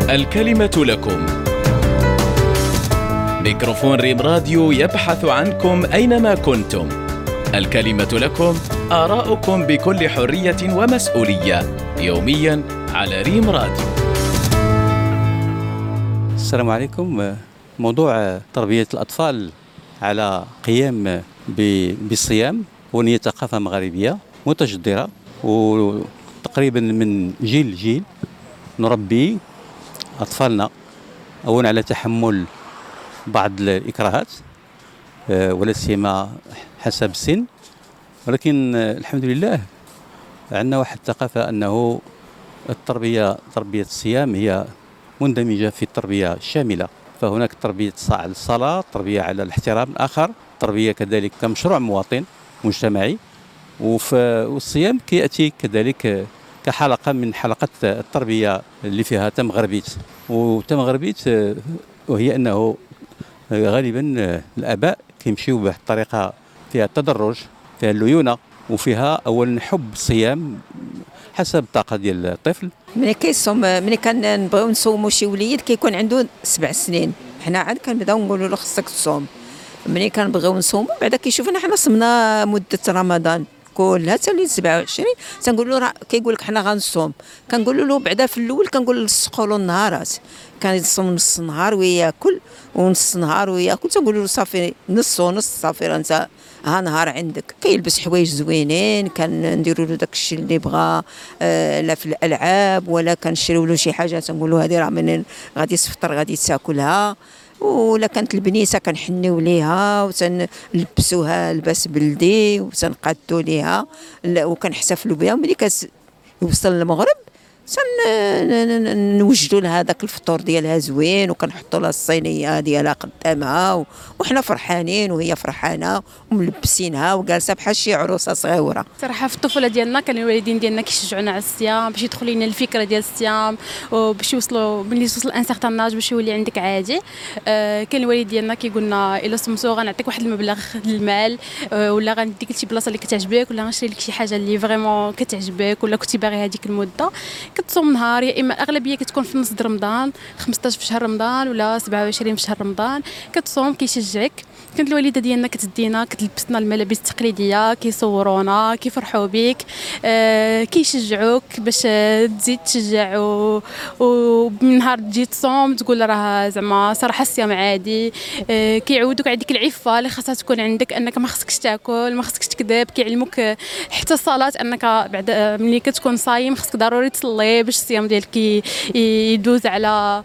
الكلمة لكم. ميكروفون ريم راديو يبحث عنكم أينما كنتم. الكلمة لكم، آراؤكم بكل حرية ومسؤولية، يوميا على ريم راديو. السلام عليكم. موضوع تربية الأطفال على قيام بالصيام ونية ثقافة مغربية متجذرة، وتقريبا من جيل لجيل نربي أطفالنا أولا على تحمل بعض الإكراهات ولا سيما حسب السن، ولكن الحمد لله عندنا واحد الثقافة أنه تربية الصيام هي مندمجة في التربية الشاملة. فهناك تربية على الصلاة، تربية على الاحترام الآخر، تربية كذلك كمشروع مواطن مجتمعي، والصيام كيأتي كذلك كحلقة من حلقات التربية اللي فيها تمغربيت. وتمغربيت وهي أنه غالبا الآباء كيمشيو بواحد الطريقة فيها التدرج، فيها الليونة، وفيها أولا حب الصيام حسب الطاقة ديال الطفل. ملي كنبغيو نصوموا شي وليد كيكون عنده 7 سنين، حنا عاد كنبداو نقولوا له خصك تصوم. ملي كنبغيو نصوموا بعدا كيشوفنا حنا صمنا مدة رمضان كلها حتى ل 27، تنقول له راه كيقول لك حنا غنصوم. كنقول له بعدا في الاول كنقول لصقوا له النهارات، كان يصوم نص نهار وياكل ونص نهار وياكل، تنقول له صافي نص ونص، صافي راه انت ها نهار عندك. كيلبس حوايج زوينين، كنديروا له داكشي اللي بغا، لا في الالعاب ولا كنشريو له شي حاجه تنقول له هذه راه من غادي تفطر غادي تاكلها. ولا كانت البنيسه كنحنيو ليها وتنلبسوها لباس بلدي وتنقادوا ليها وكنحتفلوا بها. ملي يوصل المغرب نوجدوا لها داك الفطور ديالها زوين، وكنحطوا لها الصينيه ديالها قدامها وحنا فرحانين وهي فرحانه وملبسينها وجالسه بحال شي عروسه صغيره. صراحه في الطفوله ديالنا كان الوالدين ديالنا كيشجعونا على الصيام باش يدخل لنا الفكره ديال الصيام، وباش يوصلوا ملي توصل ان سيغتان ناج باش يولي عندك عادي. كان الوالد ديالنا كيقول لنا الا صمتو غنعطيك واحد المبلغ المال، ولا غنديك لشي بلاصه اللي كتعجبك، ولا غنشري لك شي حاجه اللي فريمون كتعجبك ولا كنتي باغي هذيك المده. كتصوم نهار، يا اما الاغلبيه كتكون في نص رمضان، 15 في شهر رمضان ولا 27 في شهر رمضان كتصوم. كيشجعك. كانت الوالده ديالنا كتدينا كتلبسنا الملابس التقليديه، كيصورونا، كيفرحوا بك، كيشجعوك باش تزيد تشجع، ومن نهار تجي تصوم تقول راه زعما صراحه الصيام عادي. كيعودوك على ديك العفه اللي خاصها تكون عندك، انك ما خصكش تاكل، ما خصكش تكذب. كيعلموك حتى الصلاه، انك بعد ملي كتكون صايم خصك ضروري تصلي باش الصيام ديالك يدوز على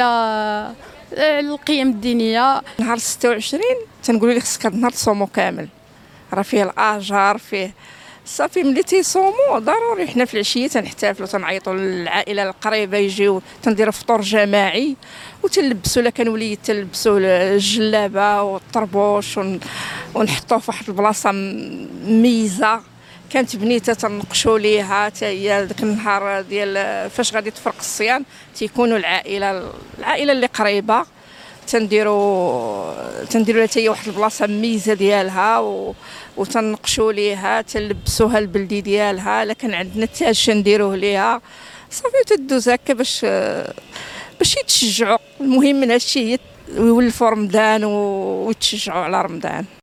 القيم الدينيه. نهار 26 تنقولوا لي خصك هاد النهار تصوموا كامل، راه فيه الاجر، فيه صافي. ملي تيصوموا ضروري حنا في العشيه تنحتفلوا، تنعيطوا للعائله القريبه يجيو، تنديروا فطور جماعي وتلبسوا. لا كان وليد تلبسوا الجلابه والطربوش ونحطوه في واحد البلاصه ميزه. كانت بنيته تنقشوا ليها حتى هي داك النهار ديال فاش غادي تفرق الصيام، تيكونوا العائله اللي قريبه تنديروا لها حتى هي واحد البلاصه ميزه ديالها وتنقشوا ليها، تلبسوها البلدي ديالها. لكن عندنا التاج نديروه ليها صافي، تدوز هكا باش يتشجعوا. المهم من هادشي هي يولفوا رمضان ويتشجعوا على رمضان.